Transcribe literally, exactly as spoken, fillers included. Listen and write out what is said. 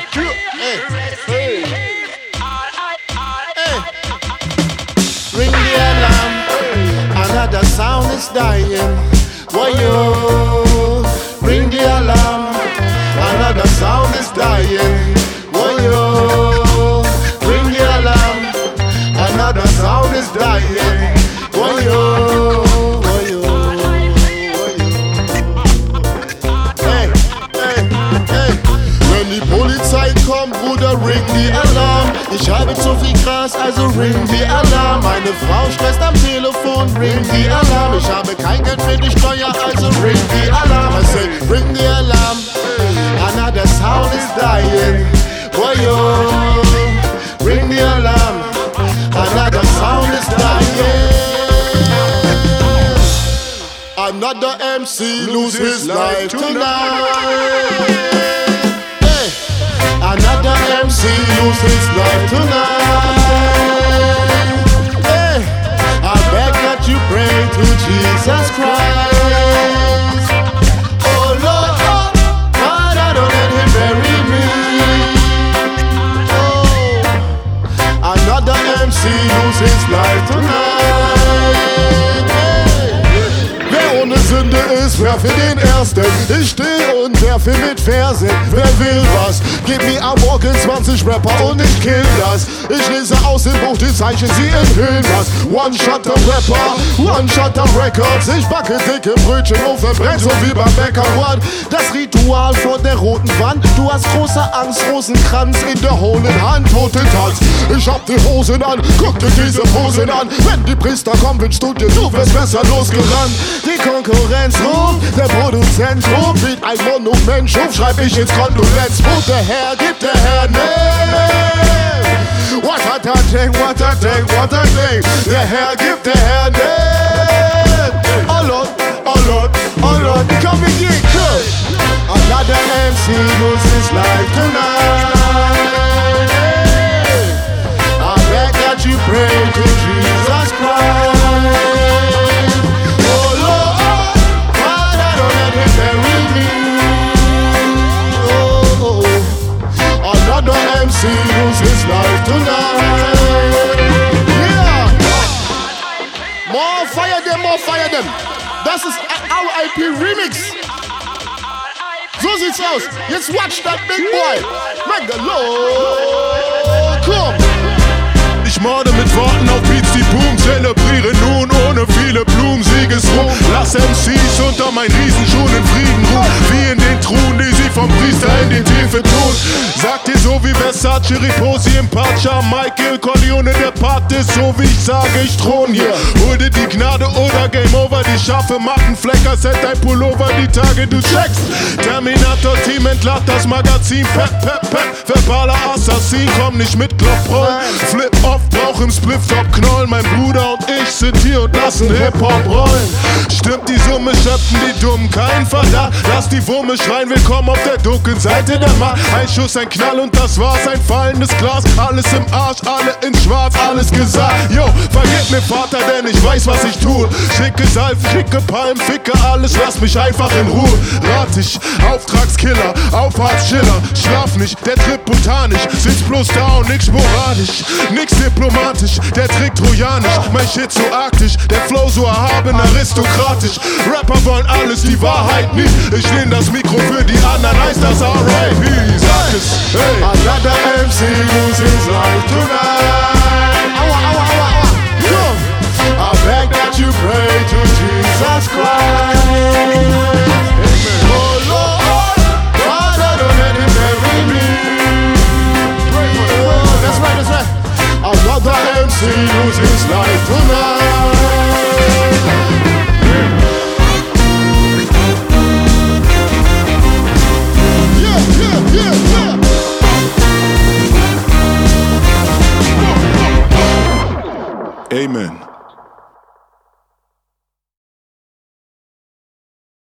Hey, hey. Hey. Ring the alarm, another sound is dying. Why yo? Ring the alarm, another sound is dying. Why yo? Ring the alarm, another sound is dying. Why yo? Why yo? Hey, hey, hey. Wenn die Polizei kommt, Bruder, ring die Alarm. Ich habe zu viel Gras, also ring die Alarm. Meine Frau stresst am Telefon, ring die Alarm. Ich habe kein Geld für die Steuer, also ring die Alarm. I say, ring the alarm, another sound is dying. Boy, yo, ring the alarm, another sound is dying. Another M C lose his life tonight. Hey, another M C lose his life tonight. Hey, I beg that you pray to Jesus Christ. Oh Lord, Father, don't let him bury me. Oh, another M C lose his life tonight. Wer ohne Sünde ist, wer für den Ersten. Ich stehe und werfe mit Versen. Wer will was? Gib mir am Morgen zwanzig Rapper und ich kill das. Ich lese aus dem Buch die Zeichen, sie enthüllen was. One-Shotter Rapper, One-Shotter Records. Ich backe dicke Brötchen und verbrenn so wie beim Bäcker. What? Das Ritual vor der roten Wand. Du hast große Angst, Rosenkranz in der hohlen Hand. Tote Tanz, ich hab die Hosen an. Guck dir diese Posen an. Wenn die Priester kommen ins Studio, du wirst besser losgerannt. Die Konkurrenz ruft, der Produzent ruft, wie ein Monument schuf, schreib ich ins Kondolenz. Wo der Herr gibt, der Herr nimmt. What a thing, what a thing, what a thing. Der Herr gibt, der Herr nimmt. Oh Lord, oh Lord, oh Lord, komm in die Club. Another M C lose his life tonight. I beg that you pray to Jesus Christ. Another M C lose his life tonight. Yeah. More fire them, more fire them. Das ist R I P Remix. So sieht's aus. Jetzt watch that big boy. Megalo. Komm. Ich morde mit Worten auf Beats, die Boom. Zelebriere nun ohne viele Blumen Siegesruhm. Lass M Cs unter meinen Riesenschuhen in Frieden ruhen. Wie in den Truhen, die sie vom Priester in die Tiefe tun. Sag dir so wie Versace, Riposi im Pacha, Michael Corleone, der Part ist so wie ich sage, ich thron hier. Hol dir die Gnade oder Game Over, die Schafe machen Flecker, set dein Pullover, die Tage du checkst. Terminator Team entlad das Magazin, pep, pep, pep, verbaler Assassin, komm nicht mit Klopfroll. Flip off, brauch im Spliff-Top Knoll, mein Bruder und ich sind hier und lassen Hip-Hop rollen. Stimmt die Summe, schöpfen die Dummen, kein Verdacht, lass die Wumme schreien, willkommen auf der dunklen Seite der Macht. Ein Schuss, ein Knall und das war's, ein fallendes Glas, alles im Arsch, alle in schwarz, alles gesagt. Yo, vergib mir Vater, denn ich weiß, was ich tue. Schicke Salven, schicke Palmen, ficke alles, lass mich einfach in Ruhe. Rat ich, Auftragskiller, Auffahrtschiller, schlaf nicht, der Trip botanisch, sitz bloß da und nix sporadisch, nix diplomatisch, der Trick trojanisch, mein Shit so arktisch, der Flow so erhaben, aristokratisch. Rapper wollen alles, die Wahrheit nicht. Ich nehm das Mikro für die anderen, heißt das R I P. Sag es, hey. Another M C lose his life tonight. Aua, aua, aua, aua. Come. I beg that you pray to Jesus Christ. Amen. Oh Lord, Father, don't let him bury me. Oh, that's right, that's right. Another M C lose his life tonight.